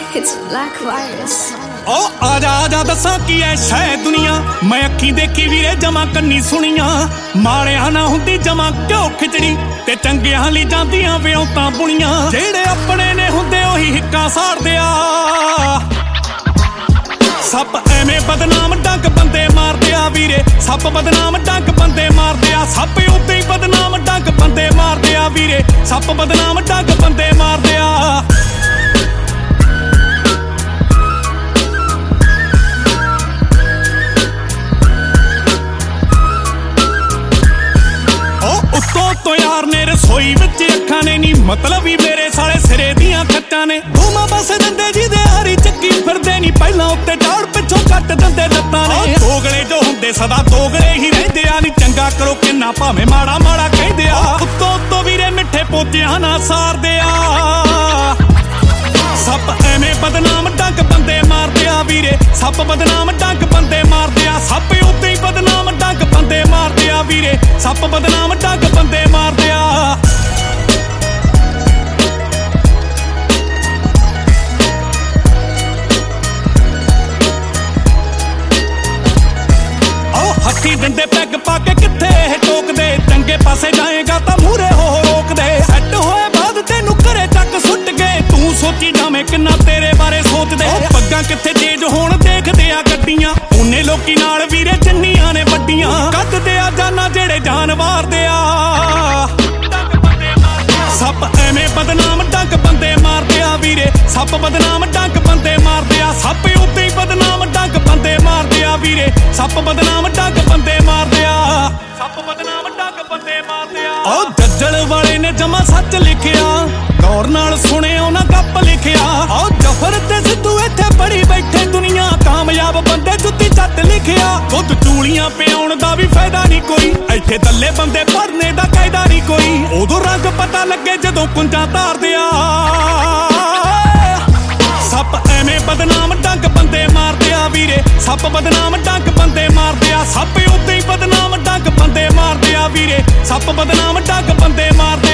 It's Black Virus. ओ आजा आजा दसा की ऐ शै दुनिया मैं अखी देखी वीरे जमा कन्नी सुनिया माड़िया ना हुंदी जमा क्यों खिचड़ी ते चंगियां ली जांदियां विआउतां बुणियां जेड़े अपने ने हुंदे ओही हिक्का साड़दे आ सप एवें बदनाम डंक बंदे मारदे आ वीरे सप बदनाम डंक बंदे मारदे आ सप उत्ते ही बदनाम डंक बंदे मारदे आ वीरे सप बदनाम डंक बंदे मारदे आ तो यार ने रसोई विच अखां ने नी मतलब ही मेरे साले सिरे दियां खट्टां ने धूमा बस दंदे जी दे हारी चक्की फिरदे नी पहला उत्ते डाड़ पिछों कट दंदे लत्तां ने दोगले जो हुंदे सदा दोगले ही रहिंदे आ नी चंगा करो किन्ना भावें माड़ा माड़ा कहिंदे आ उत्तों उत्तों वीरे मिठे पोतियां ना सारदे आ सप एवें बदनाम डंक बंदे मारदे आ वीरे सप बदनाम डंक बंदे मारदे आ सप उत्ते ही बदनाम डंक बंदे मारदे आ वीरे सप बदनाम डंक बंदे मारदे आ हथी डंडे पैग पाके किथे टोकदे चंगे पासे जाएगा तां मूरे हो रोकदे सैट होए बाद तेनू घरे तक सुट गए तू सोची जावें किन्ना तेरे बारे सोचदे पग्गां किथे चेंज होण देखदे आ गड्डियां उन्ने लोकी नाल वीरे चन्नियां ने वड्डियां कड्डदे आ जाना जेड़े जान वारदे आ सप एवें बदनाम डंक बंदे मारदे आ वीरे सप बदनाम डंक बंदे मारदे आ सप उत्ते ही बदनाम डंक बंदे मारदे आ वीरे सप बदनाम डंक बंदे मारदे आ सप बदनाम डंक बंदे मारदे आ ओ जज्जल वाले ने जमा सच लिखिया गौर नाल सुने उन्हां गप लिखिया ओ जफर ते सिद्धू इत्थे बड़ी बैठे दुनिया कामयाब बंदे जुत्ती झट लिखिया खुद चूलियां पियाउण दा भी फायदा नहीं कोई इत्थे दल्ले बंदे भरने दा कायदा नहीं कोई उदों रंग पता लगे जदों कुंजां धारदे आ सप एवें बदनाम डंक बंदे मारदे आ वीरे सप बदनाम डंक बंदे मारदे आ सप उत्ते ही बदनाम डंक बंदे मारदे आ वीरे सप बदनाम डंक बंदे मारदे